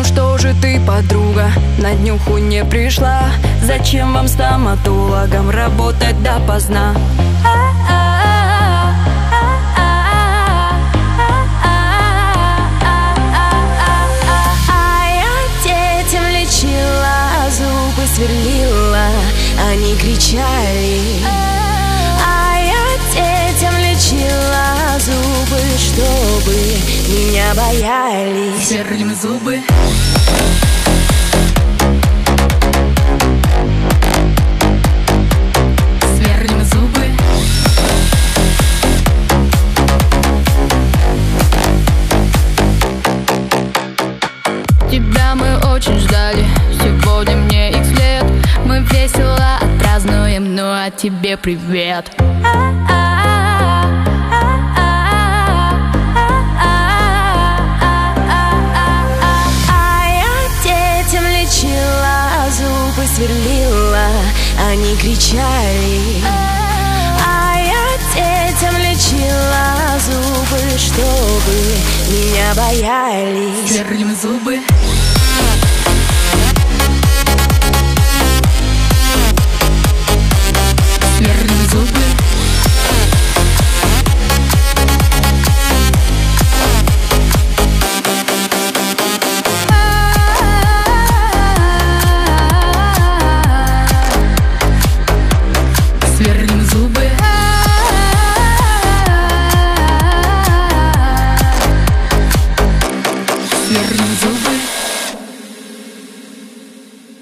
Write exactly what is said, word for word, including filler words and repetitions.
Ну что же ты, подруга, на днюху не пришла? Зачем вам стоматологам работать допоздна? А я детям лечила, зубы сверлила, они кричали. А я детям лечила зубы, чтобы меня боялись. Сверлим зубы. Сверлим зубы. Тебя мы очень ждали, сегодня мне икс лет. Мы весело отпразднуем, ну а тебе привет. Зубы сверлила, они кричали. А я детям лечила зубы, чтобы меня боялись. Сверлим зубы.